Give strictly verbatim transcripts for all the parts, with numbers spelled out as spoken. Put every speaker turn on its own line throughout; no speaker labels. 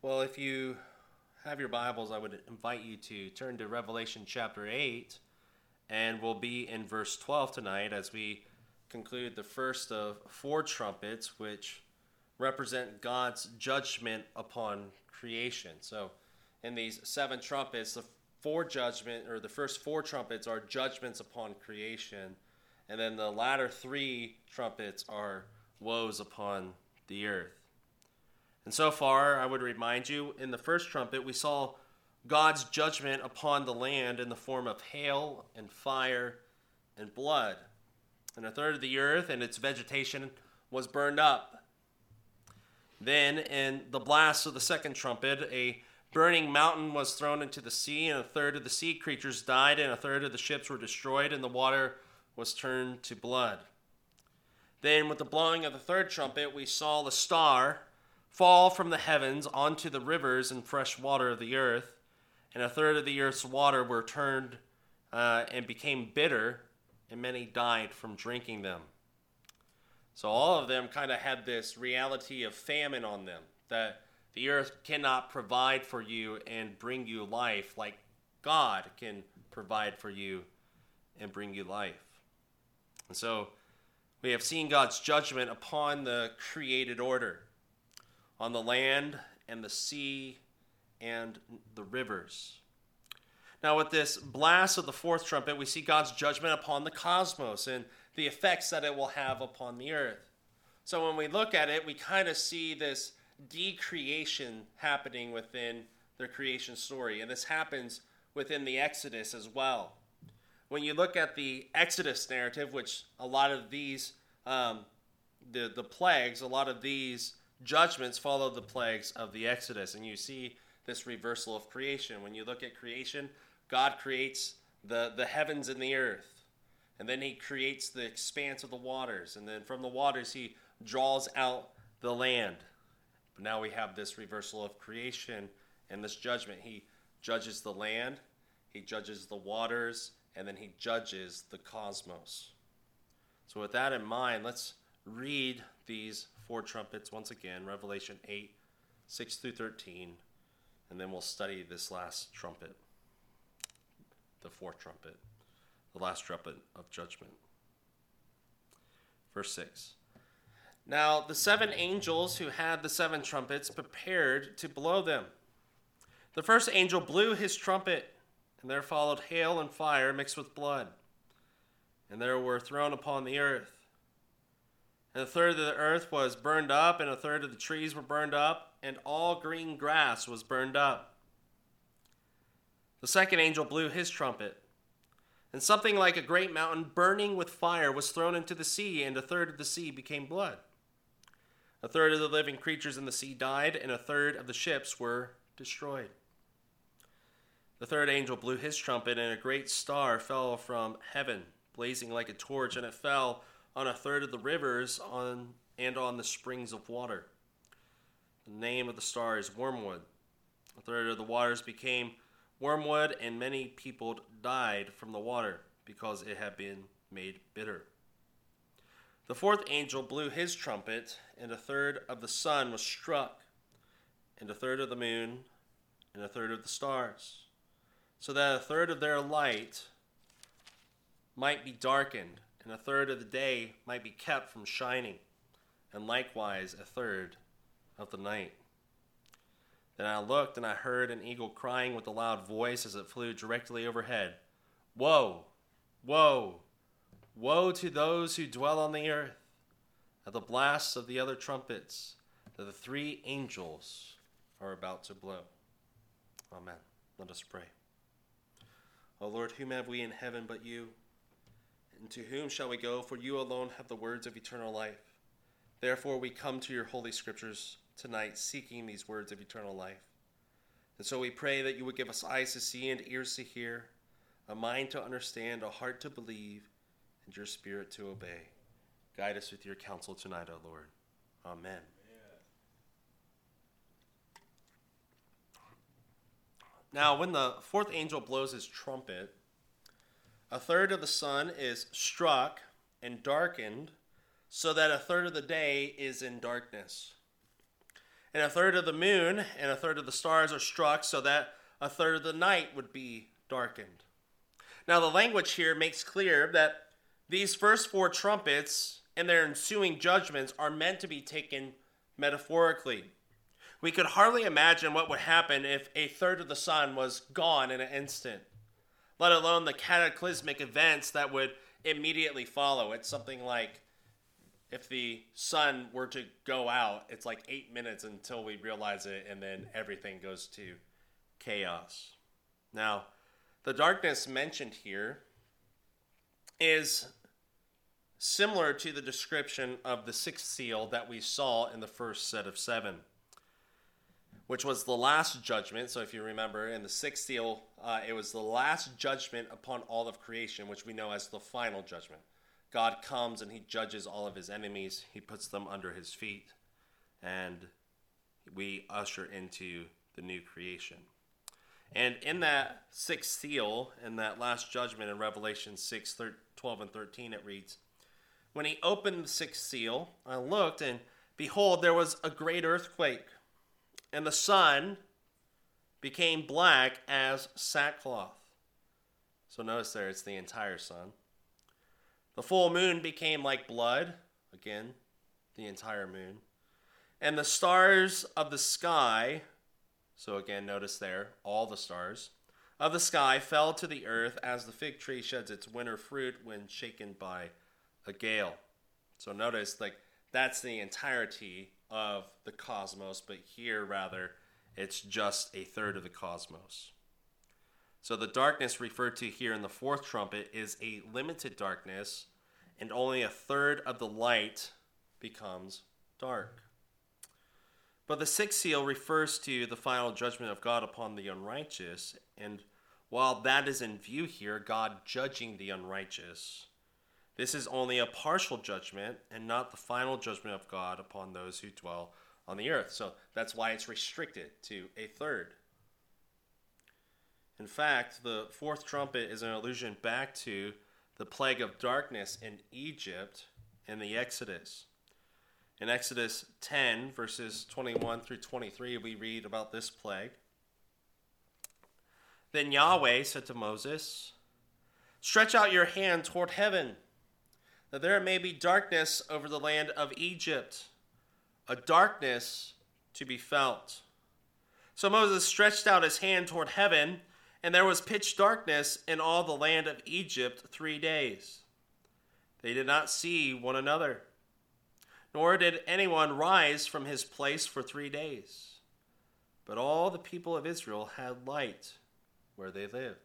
Well, if you have your Bibles, I would invite you to turn to Revelation chapter eight, and we'll be in verse twelve tonight as we conclude the first of four trumpets, which represent God's judgment upon creation. So, in these seven trumpets, the four judgment, or the first four trumpets are judgments upon creation, and then the latter three trumpets are woes upon the earth. And so far, I would remind you, in the first trumpet, we saw God's judgment upon the land in the form of hail and fire and blood. And a third of the earth and its vegetation was burned up. Then, in the blast of the second trumpet, a burning mountain was thrown into the sea, and a third of the sea creatures died, and a third of the ships were destroyed, and the water was turned to blood. Then, with the blowing of the third trumpet, we saw the star fall from the heavens onto the rivers and fresh water of the earth, and a third of the earth's water were turned uh, and became bitter, and many died from drinking them. So all of them kind of had this reality of famine on them, that the earth cannot provide for you and bring you life like God can provide for you and bring you life. And so we have seen God's judgment upon the created order, on the land and the sea and the rivers. Now, with this blast of the fourth trumpet, we see God's judgment upon the cosmos and the effects that it will have upon the earth. So when we look at it, we kind of see this decreation happening within the creation story. And this happens within the Exodus as well. When you look at the Exodus narrative, which a lot of these, um, the, the plagues, a lot of these judgments follow the plagues of the Exodus, and you see this reversal of creation. When you look at creation, God creates the, the heavens and the earth, and then he creates the expanse of the waters, and then from the waters he draws out the land. But now we have this reversal of creation and this judgment. He judges the land, he judges the waters, and then he judges the cosmos. So with that in mind, let's read these four trumpets once again, Revelation eight, six through thirteen, and then we'll study this last trumpet, the fourth trumpet, the last trumpet of judgment. Verse six. Now the seven angels who had the seven trumpets prepared to blow them. The first angel blew his trumpet, and there followed hail and fire mixed with blood, and there were thrown upon the earth. And a third of the earth was burned up, and a third of the trees were burned up, and all green grass was burned up. The second angel blew his trumpet, and something like a great mountain burning with fire was thrown into the sea, and a third of the sea became blood. A third of the living creatures in the sea died, and a third of the ships were destroyed. The third angel blew his trumpet, and a great star fell from heaven, blazing like a torch, and it fell on a third of the rivers on and on the springs of water. The name of the star is Wormwood. A third of the waters became wormwood, and many people died from the water because it had been made bitter. The fourth angel blew his trumpet, and a third of the sun was struck, and a third of the moon, and a third of the stars, so that a third of their light might be darkened, and a third of the day might be kept from shining, and likewise a third of the night. Then I looked, and I heard an eagle crying with a loud voice as it flew directly overhead, "Woe! Woe! Woe to those who dwell on the earth, at the blasts of the other trumpets that the three angels are about to blow." Amen. Let us pray. O Lord, whom have we in heaven but you? And to whom shall we go? For you alone have the words of eternal life. Therefore we come to your holy scriptures tonight, seeking these words of eternal life. And so we pray that you would give us eyes to see and ears to hear, a mind to understand, a heart to believe, and your spirit to obey. Guide us with your counsel tonight, O Lord. Amen. Now, when the fourth angel blows his trumpet, a third of the sun is struck and darkened, so that a third of the day is in darkness. And a third of the moon and a third of the stars are struck so that a third of the night would be darkened. Now the language here makes clear that these first four trumpets and their ensuing judgments are meant to be taken metaphorically. We could hardly imagine what would happen if a third of the sun was gone in an instant, let alone the cataclysmic events that would immediately follow. It's something like if the sun were to go out, it's like eight minutes until we realize it, and then everything goes to chaos. Now, the darkness mentioned here is similar to the description of the sixth seal that we saw in the first set of seven, which was the last judgment. So if you remember, in the sixth seal, uh, it was the last judgment upon all of creation, which we know as the final judgment. God comes and he judges all of his enemies. He puts them under his feet, and we usher into the new creation. And in that sixth seal, in that last judgment in Revelation six, twelve and thirteen, it reads, "When he opened the sixth seal, I looked, and behold, there was a great earthquake, and the sun became black as sackcloth." So notice there, it's the entire sun. "The full moon became like blood," again, the entire moon. "And the stars of the sky," so again, notice there, all the stars, "of the sky fell to the earth as the fig tree sheds its winter fruit when shaken by a gale." So notice, like, that's the entirety of the cosmos, but here, rather, it's just a third of the cosmos. So the darkness referred to here in the fourth trumpet is a limited darkness, and only a third of the light becomes dark. But the sixth seal refers to the final judgment of God upon the unrighteous, and while that is in view here, God judging the unrighteous, this is only a partial judgment and not the final judgment of God upon those who dwell on the earth. So that's why it's restricted to a third. In fact, the fourth trumpet is an allusion back to the plague of darkness in Egypt in the Exodus. In Exodus ten, verses twenty-one through twenty-three, we read about this plague. "Then Yahweh said to Moses, 'Stretch out your hand toward heaven, that there may be darkness over the land of Egypt, a darkness to be felt.' So Moses stretched out his hand toward heaven, and there was pitch darkness in all the land of Egypt three days. They did not see one another, nor did anyone rise from his place for three days. But all the people of Israel had light where they lived."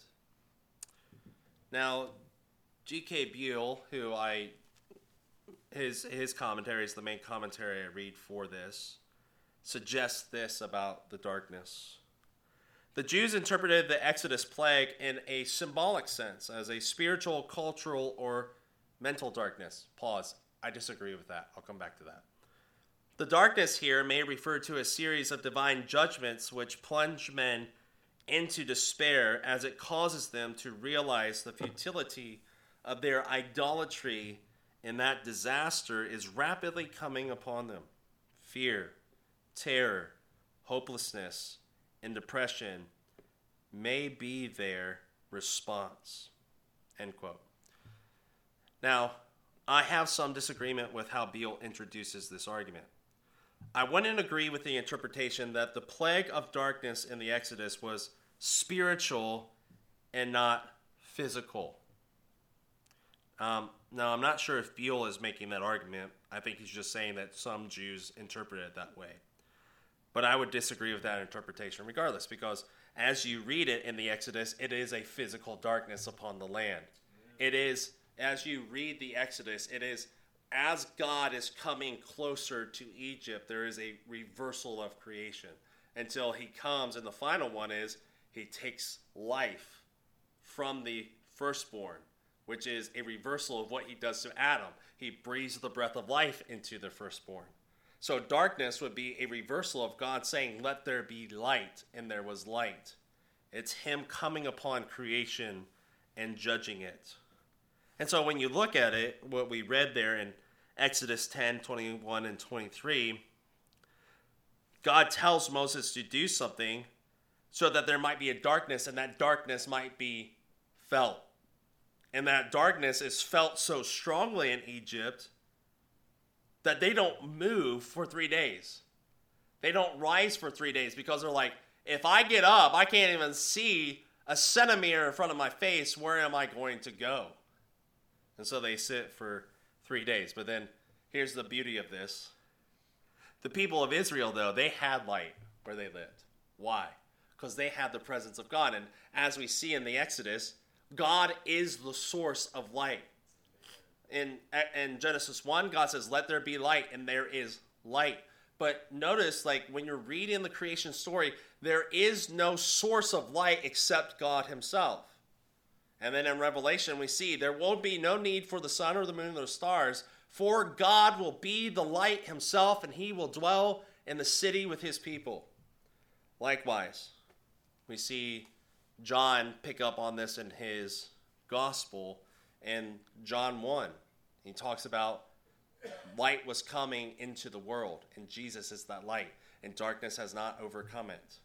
Now, G K Buell, who I, his his commentary is the main commentary I read for this, suggests this about the darkness. The Jews interpreted the Exodus plague in a symbolic sense as a spiritual, cultural, or mental darkness. Pause. I disagree with that. I'll come back to that. The darkness here may refer to a series of divine judgments which plunge men into despair as it causes them to realize the futility of their idolatry, and that disaster is rapidly coming upon them. Fear, terror, hopelessness, and depression may be their response. End quote. Now, I have some disagreement with how Beale introduces this argument. I wouldn't agree with the interpretation that the plague of darkness in the Exodus was spiritual and not physical. Um, now, I'm not sure if Beale is making that argument. I think he's just saying that some Jews interpret it that way. But I would disagree with that interpretation regardless, because as you read it in the Exodus, it is a physical darkness upon the land. It is, as you read the Exodus, it is as God is coming closer to Egypt, there is a reversal of creation until he comes, and the final one is he takes life from the firstborn, which is a reversal of what he does to Adam. He breathes the breath of life into the firstborn. So darkness would be a reversal of God saying, "Let there be light," and there was light. It's him coming upon creation and judging it. And so when you look at it, what we read there in Exodus ten, twenty-one, and twenty-three, God tells Moses to do something so that there might be a darkness, and that darkness might be felt. And that darkness is felt so strongly in Egypt that they don't move for three days. They don't rise for three days because they're like, if I get up, I can't even see a centimeter in front of my face. Where am I going to go? And so they sit for three days. But then here's the beauty of this. The people of Israel, though, they had light where they lived. Why? Because they had the presence of God. And as we see in the Exodus, God is the source of light. In, in Genesis one, God says, let there be light, and there is light. But notice, like, when you're reading the creation story, there is no source of light except God himself. And then in Revelation, we see there will be no need for the sun or the moon or the stars, for God will be the light himself, and he will dwell in the city with his people. Likewise, we see John pick up on this in his gospel in John one. He talks about light was coming into the world, and Jesus is that light, and darkness has not overcome it.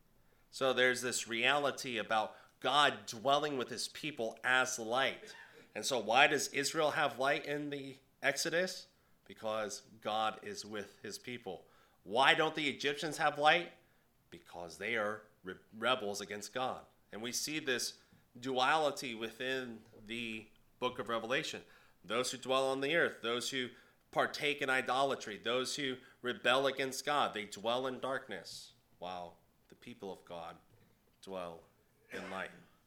So there's this reality about God dwelling with his people as light. And so why does Israel have light in the Exodus? Because God is with his people. Why don't the Egyptians have light? Because they are re- rebels against God. And we see this duality within the book of Revelation. Those who dwell on the earth, those who partake in idolatry, those who rebel against God, they dwell in darkness, while the people of God dwell in light.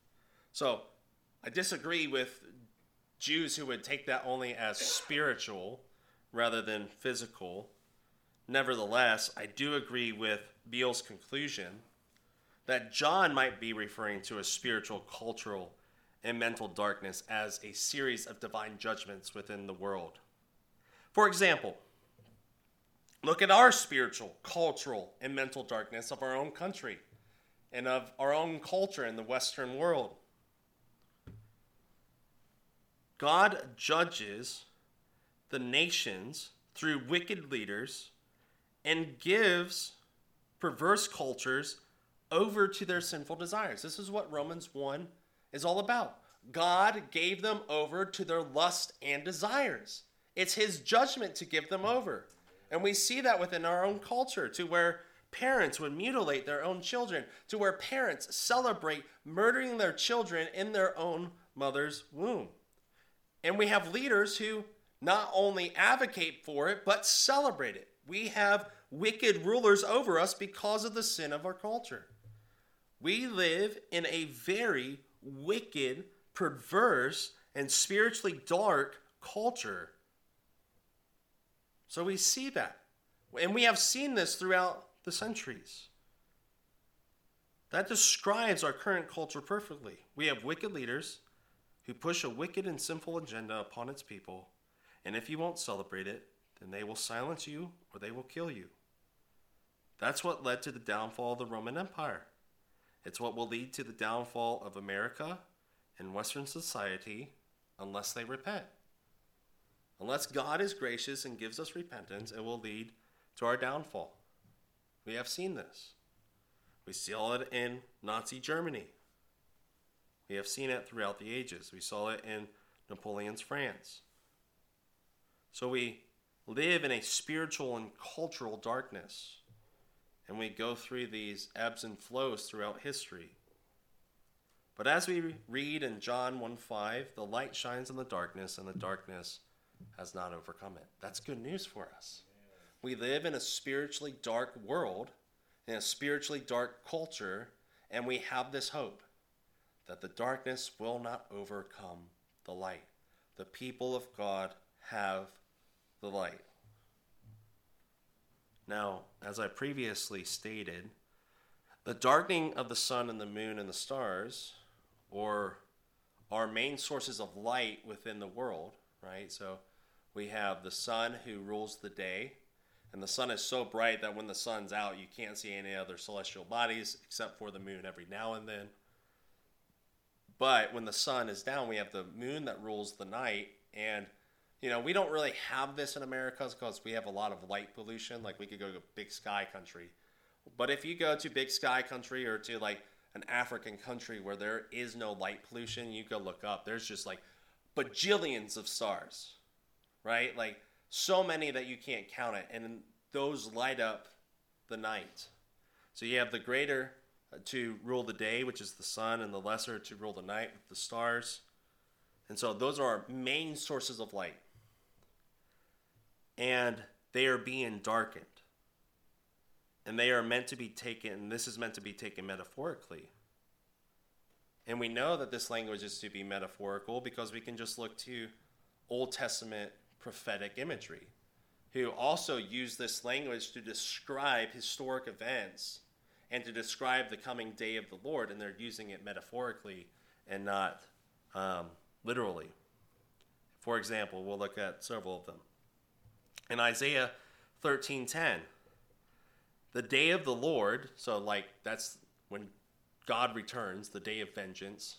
So I disagree with Jews who would take that only as spiritual rather than physical. Nevertheless, I do agree with Beale's conclusion that John might be referring to a spiritual, cultural, and mental darkness as a series of divine judgments within the world. For example, look at our spiritual, cultural, and mental darkness of our own country and of our own culture in the Western world. God judges the nations through wicked leaders and gives perverse cultures over to their sinful desires. This is what Romans one is all about. God gave them over to their lust and desires. It's his judgment to give them over. And we see that within our own culture, to where parents would mutilate their own children, to where parents celebrate murdering their children in their own mother's womb. And we have leaders who not only advocate for it, but celebrate it. We have wicked rulers over us because of the sin of our culture. We live in a very wicked, perverse, and spiritually dark culture. So we see that. And we have seen this throughout the centuries. That describes our current culture perfectly. We have wicked leaders who push a wicked and sinful agenda upon its people. And if you won't celebrate it, then they will silence you or they will kill you. That's what led to the downfall of the Roman Empire. It's what will lead to the downfall of America and Western society unless they repent. Unless God is gracious and gives us repentance, it will lead to our downfall. We have seen this. We saw it in Nazi Germany. We have seen it throughout the ages. We saw it in Napoleon's France. So we live in a spiritual and cultural darkness. And we go through these ebbs and flows throughout history. But as we read in John one five, the light shines in the darkness, and the darkness has not overcome it. That's good news for us. We live in a spiritually dark world, in a spiritually dark culture, and we have this hope that the darkness will not overcome the light. The people of God have the light. Now, as I previously stated, the darkening of the sun and the moon and the stars, or our main sources of light within the world, right? So we have the sun who rules the day, and the sun is so bright that when the sun's out, you can't see any other celestial bodies except for the moon every now and then. But when the sun is down, we have the moon that rules the night, and you know, we don't really have this in America because we have a lot of light pollution. Like, we could go to big sky country But if you go to big sky country or to like an African country where there is no light pollution, you go look up. There's just like bajillions of stars, right? Like so many that you can't count it. And those light up the night. So you have the greater to rule the day, which is the sun, and the lesser to rule the night with the stars. And so those are our main sources of light. And they are being darkened. And they are meant to be taken, and this is meant to be taken metaphorically. And we know that this language is to be metaphorical because we can just look to Old Testament prophetic imagery, who also use this language to describe historic events and to describe the coming day of the Lord, and they're using it metaphorically and not um, literally. For example, we'll look at several of them. In Isaiah thirteen ten, the day of the Lord, so like that's when God returns, the day of vengeance.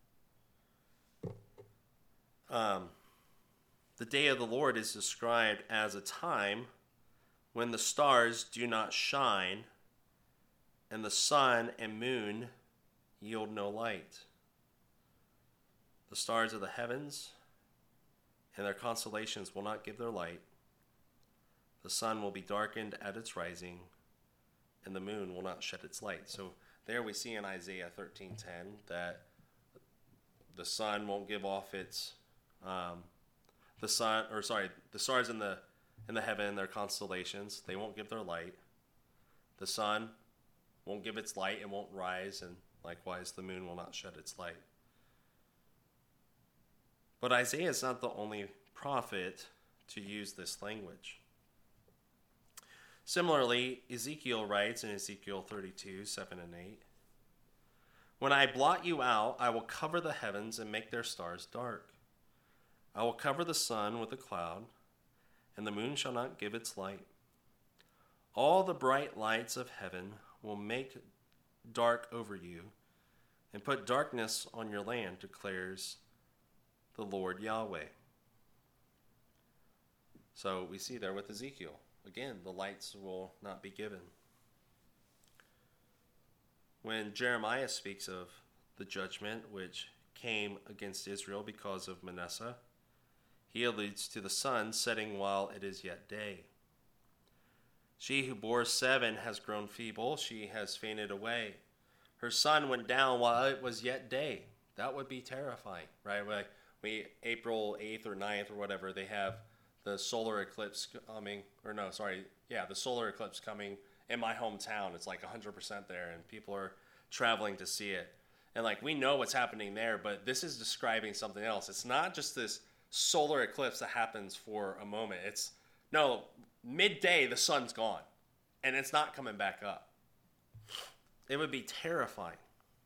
Um, the day of the Lord is described as a time when the stars do not shine and the sun and moon yield no light. The stars of the heavens and their constellations will not give their light. The sun will be darkened at its rising, and the moon will not shed its light. So there we see in Isaiah thirteen ten that the sun won't give off its um, the sun or sorry the stars in the in the heaven, their constellations, they won't give their light. The sun won't give its light and won't rise, and likewise the moon will not shed its light. But Isaiah is not the only prophet to use this language. Similarly, Ezekiel writes in Ezekiel thirty-two, seven and eight, "When I blot you out, I will cover the heavens and make their stars dark. I will cover the sun with a cloud, and the moon shall not give its light. All the bright lights of heaven will make dark over you, and put darkness on your land, declares the Lord Yahweh." So we see there with Ezekiel. Again, the lights will not be given. When Jeremiah speaks of the judgment which came against Israel because of Manasseh, he alludes to the sun setting while it is yet day. "She who bore seven has grown feeble, she has fainted away. Her sun went down while it was yet day." That would be terrifying, right? Like we April eighth or ninth or whatever, they have the solar eclipse coming, or no, sorry, yeah, the solar eclipse coming in my hometown. It's like one hundred percent there, and people are traveling to see it. And like, we know what's happening there, but this is describing something else. It's not just this solar eclipse that happens for a moment. It's, no, midday, the sun's gone, and it's not coming back up. It would be terrifying.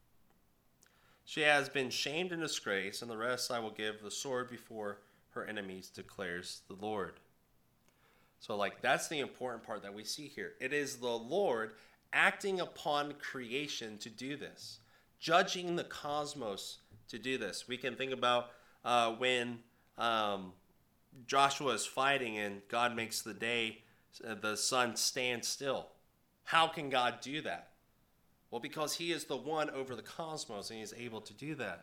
"She has been shamed and disgraced, and the rest I will give the sword before her enemies, declares the Lord." So like that's the important part that we see here. It is the Lord acting upon creation to do this, judging the cosmos to do this. We can think about uh, when um, Joshua is fighting and God makes the day, uh, the sun stand still. How can God do that? Well, because he is the one over the cosmos and he is able to do that.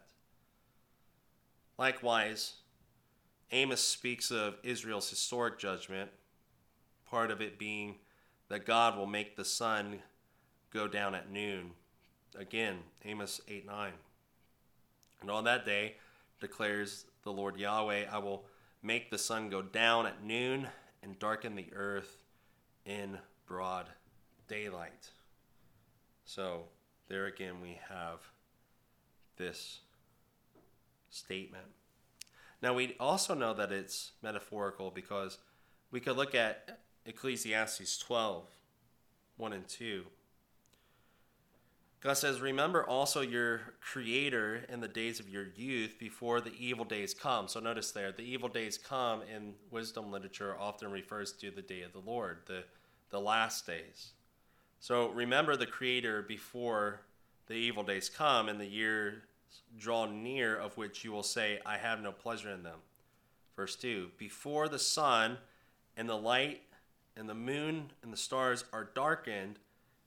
Likewise, Amos speaks of Israel's historic judgment, part of it being that God will make the sun go down at noon. Again, Amos eight nine. "And on that day, declares the Lord Yahweh, I will make the sun go down at noon and darken the earth in broad daylight." So there again we have this statement. Now we also know that it's metaphorical because we could look at Ecclesiastes twelve, one and two. God says, "Remember also your Creator in the days of your youth before the evil days come." So notice there, the evil days come in wisdom literature often refers to the day of the Lord, the, the last days. So remember the Creator before the evil days come, and the years draw near of which you will say, "I have no pleasure in them." Verse two, "Before the sun and the light and the moon and the stars are darkened,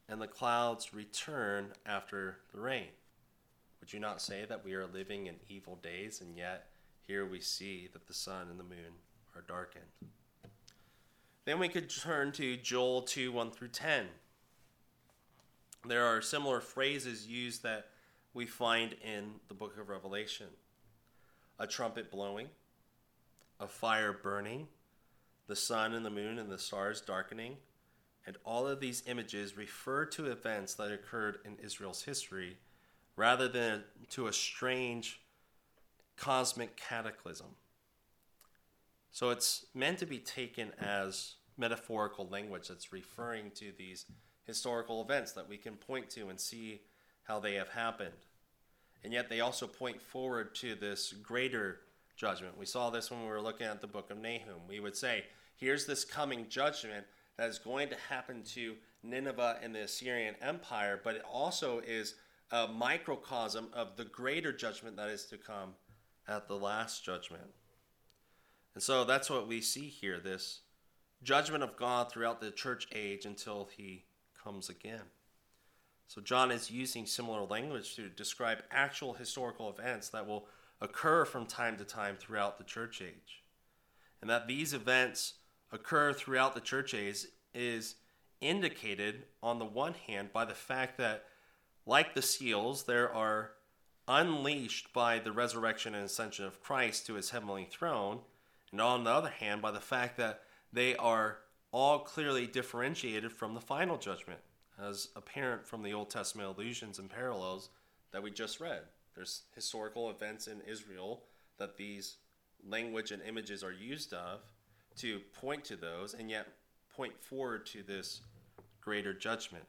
and the clouds return after the rain. Would you not say that we are living in evil days, and yet here we see that the sun and the moon are darkened? Then we could turn to Joel two, one through ten. There are similar phrases used that we find in the book of Revelation. A trumpet blowing, a fire burning, the sun and the moon and the stars darkening, and all of these images refer to events that occurred in Israel's history rather than to a strange cosmic cataclysm. So it's meant to be taken as metaphorical language that's referring to these historical events that we can point to and see how they have happened. And yet they also point forward to this greater judgment. We saw this when we were looking at the book of Nahum. We would say, here's this coming judgment that is going to happen to Nineveh and the Assyrian Empire, but it also is a microcosm of the greater judgment that is to come at the last judgment. And so that's what we see here, this judgment of God throughout the church age until he comes again. So John is using similar language to describe actual historical events that will occur from time to time throughout the church age. And that these events occur throughout the church age is indicated on the one hand by the fact that, like the seals, there are unleashed by the resurrection and ascension of Christ to his heavenly throne, and on the other hand by the fact that they are all clearly differentiated from the final judgment, as apparent from the Old Testament allusions and parallels that we just read. There's historical events in Israel that these language and images are used of to point to those, and yet point forward to this greater judgment.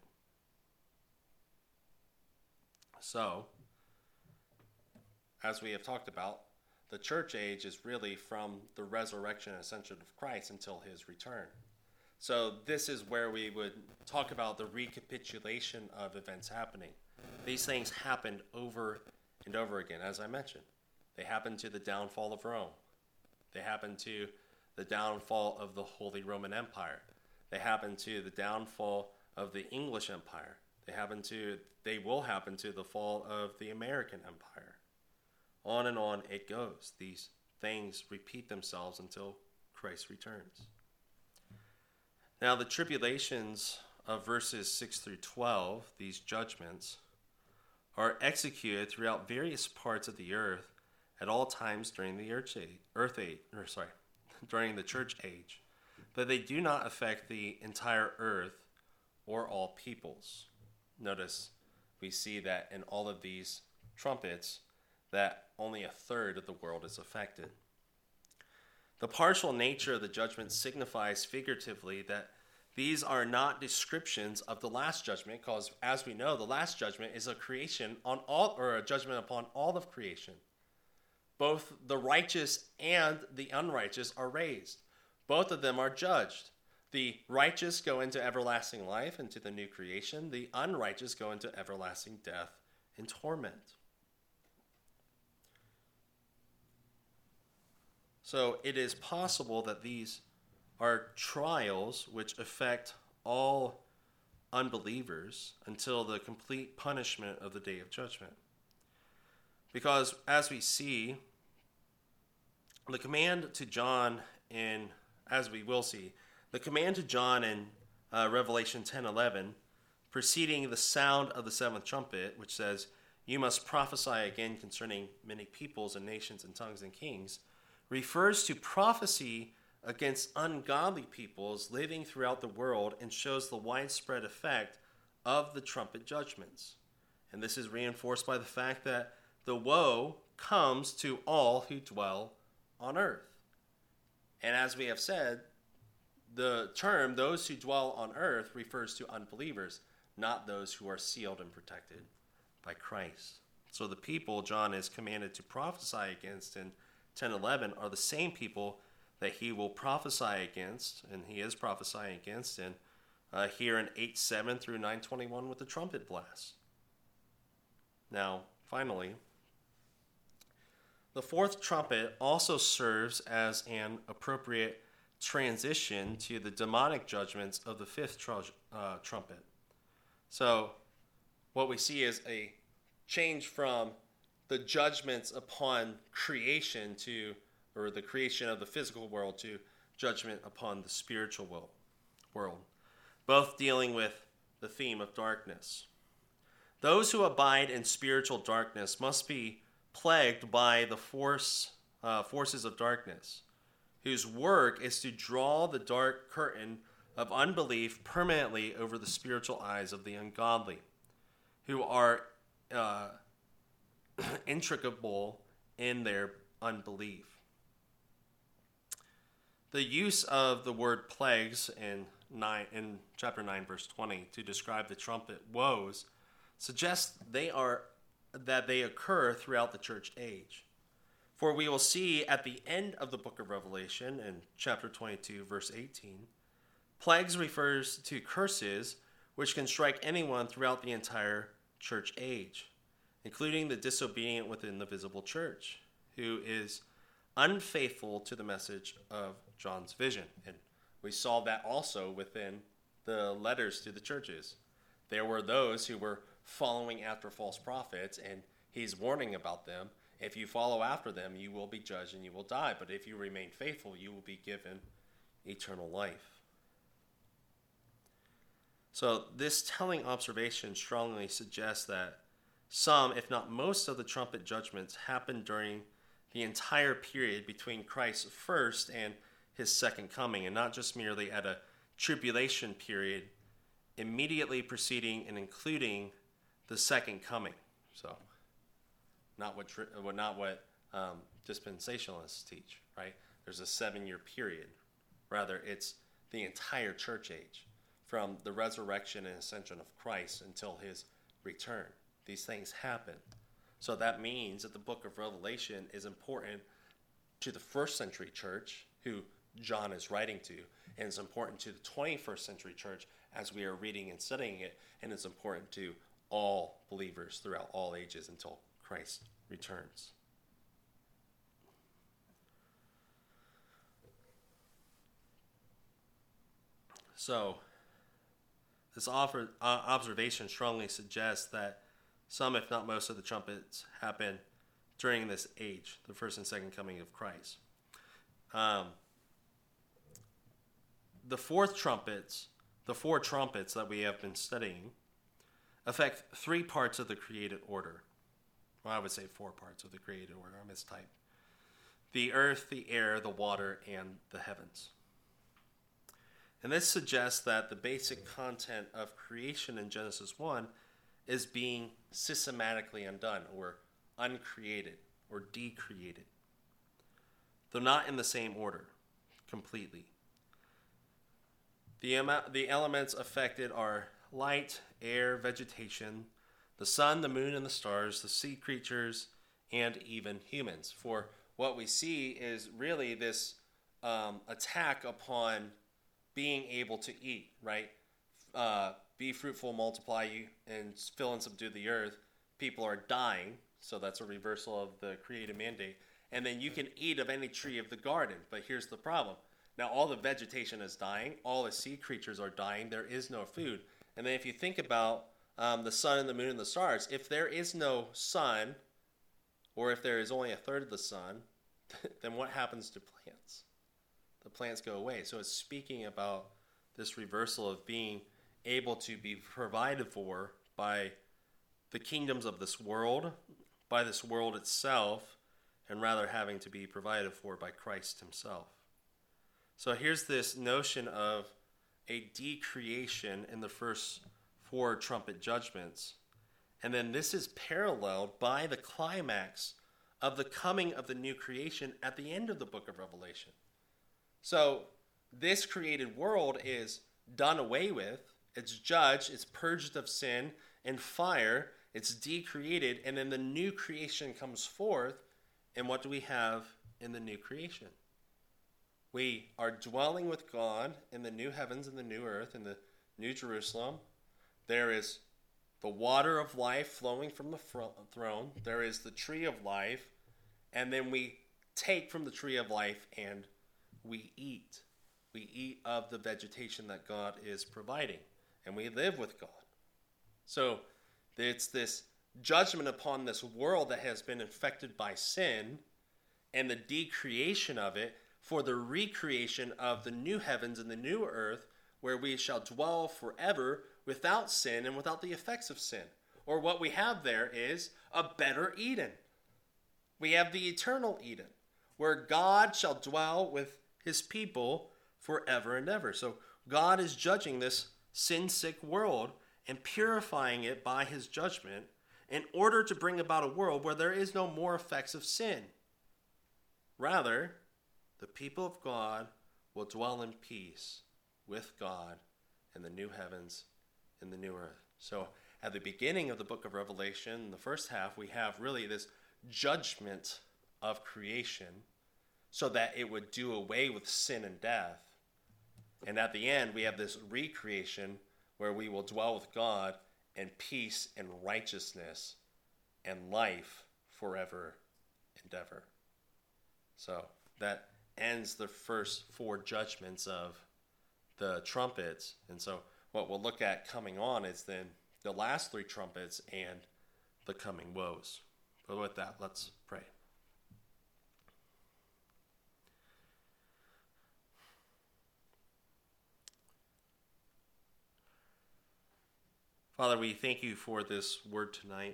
So, as we have talked about, the church age is really from the resurrection and ascension of Christ until his return. So this is where we would talk about the recapitulation of events happening. These things happened over and over again, as I mentioned. They happened to the downfall of Rome. They happened to the downfall of the Holy Roman Empire. They happened to the downfall of the English Empire. They happened to, they will happen to the fall of the American Empire. On and on it goes. These things repeat themselves until Christ returns. Now, the tribulations of verses six through twelve, these judgments, are executed throughout various parts of the earth at all times during the earth age, earth age or sorry, during the church age, but they do not affect the entire earth or all peoples. Notice we see that in all of these trumpets that only a third of the world is affected. The partial nature of the judgment signifies figuratively that these are not descriptions of the last judgment, because as we know, the last judgment is a creation on all, or a judgment upon all of creation. Both the righteous and the unrighteous are raised. Both of them are judged. The righteous go into everlasting life, into the new creation. The unrighteous go into everlasting death and torment. So it is possible that these are trials which affect all unbelievers until the complete punishment of the day of judgment. Because as we see, the command to John in, as we will see, the command to John in uh, Revelation ten eleven, preceding the sound of the seventh trumpet, which says, "You must prophesy again concerning many peoples and nations and tongues and kings," refers to prophecy against ungodly peoples living throughout the world and shows the widespread effect of the trumpet judgments. And this is reinforced by the fact that the woe comes to all who dwell on earth. And as we have said, the term "those who dwell on earth" refers to unbelievers, not those who are sealed and protected by Christ. So the people John is commanded to prophesy against in ten eleven are the same people that he will prophesy against, and he is prophesying against in uh, here in eight seven through nine twenty-one with the trumpet blast. Now, finally, the fourth trumpet also serves as an appropriate transition to the demonic judgments of the fifth tr- uh, trumpet. So what we see is a change from the judgments upon creation to, or the creation of the physical world, to judgment upon the spiritual world, both dealing with the theme of darkness. Those who abide in spiritual darkness must be plagued by the force uh, forces of darkness, whose work is to draw the dark curtain of unbelief permanently over the spiritual eyes of the ungodly, who are uh, intricable in their unbelief. The use of the word plagues in nine in chapter nine, verse twenty, to describe the trumpet woes suggests they are that they occur throughout the church age. For we will see at the end of the book of Revelation, in chapter twenty-two, verse eighteen, plagues refers to curses which can strike anyone throughout the entire church age, including the disobedient within the visible church, who is unfaithful to the message of John's vision. And we saw that also within the letters to the churches. There were those who were following after false prophets, and he's warning about them. If you follow after them, you will be judged and you will die. But if you remain faithful, you will be given eternal life. So this telling observation strongly suggests that some, if not most, of the trumpet judgments happen during the entire period between Christ's first and his second coming, and not just merely at a tribulation period immediately preceding and including the second coming. So not what not what um, dispensationalists teach, right? There's a seven-year period. Rather, it's the entire church age, from the resurrection and ascension of Christ until his return. These things happen. So that means that the book of Revelation is important to the first century church, who John is writing to, and it's important to the twenty-first century church as we are reading and studying it, and it's important to all believers throughout all ages until Christ returns. So, this offer, uh, observation strongly suggests that some, if not most, of the trumpets happen during this age, the first and second coming of Christ. Um, the fourth trumpets, the four trumpets that we have been studying, affect three parts of the created order. Well, I would say four parts of the created order. I mistyped. The earth, the air, the water, and the heavens. And this suggests that the basic content of creation in Genesis one is being systematically undone, or uncreated, or decreated, though not in the same order, completely. The, amount, the elements affected are light, air, vegetation, the sun, the moon, and the stars, the sea creatures, and even humans. For what we see is really this um, attack upon being able to eat, right? Uh, be fruitful, multiply you, and fill and subdue the earth. People are dying, so that's a reversal of the creative mandate. And then you can eat of any tree of the garden, but here's the problem. Now all the vegetation is dying, all the sea creatures are dying, there is no food. And then if you think about um, the sun and the moon and the stars, if there is no sun, or if there is only a third of the sun, then what happens to plants? The plants go away. So it's speaking about this reversal of being able to be provided for by the kingdoms of this world, by this world itself, and rather having to be provided for by Christ himself. So here's this notion of a decreation in the first four trumpet judgments. And then this is paralleled by the climax of the coming of the new creation at the end of the book of Revelation. So this created world is done away with, it's judged, it's purged of sin and fire, it's decreated, and then the new creation comes forth. And what do we have in the new creation? We are dwelling with God in the new heavens and the new earth, in the new Jerusalem. There is the water of life flowing from the throne. There is the tree of life. And then we take from the tree of life and we eat. We eat of the vegetation that God is providing. And we live with God. So it's this judgment upon this world that has been infected by sin and the decreation of it for the recreation of the new heavens and the new earth where we shall dwell forever without sin and without the effects of sin. Or what we have there is a better Eden. We have the eternal Eden where God shall dwell with his people forever and ever. So God is judging this sin-sick world and purifying it by his judgment in order to bring about a world where there is no more effects of sin. Rather, the people of God will dwell in peace with God in the new heavens and the new earth. So at the beginning of the book of Revelation, the first half, we have really this judgment of creation so that it would do away with sin and death. And at the end, we have this recreation where we will dwell with God in peace and righteousness and life forever and ever. So that ends the first four judgments of the trumpets. And so what we'll look at coming on is then the last three trumpets and the coming woes. But with that, let's pray. Father, we thank you for this word tonight,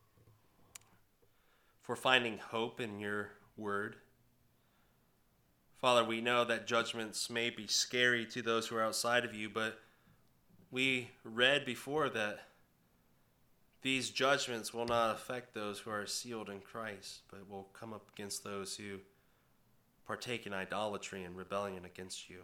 for finding hope in your word. Father, we know that judgments may be scary to those who are outside of you, but we read before that these judgments will not affect those who are sealed in Christ, but will come up against those who partake in idolatry and rebellion against you.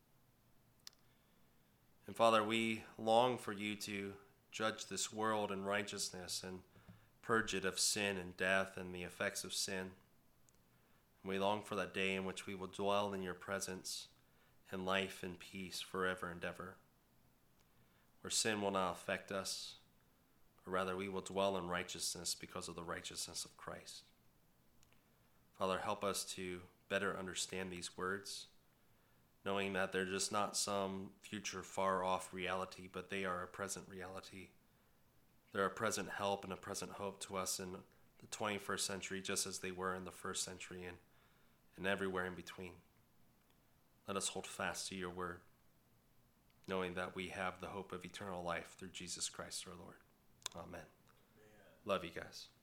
And Father, we long for you to judge this world in righteousness and purge it of sin and death and the effects of sin. And we long for that day in which we will dwell in your presence in life and peace forever and ever, where sin will not affect us, but rather we will dwell in righteousness because of the righteousness of Christ. Father, help us to better understand these words, knowing that they're just not some future far-off reality, but they are a present reality. They're a present help and a present hope to us in the twenty-first century, just as they were in the first century and, and everywhere in between. Let us hold fast to your word, knowing that we have the hope of eternal life through Jesus Christ our Lord. Amen. Amen. Love you guys.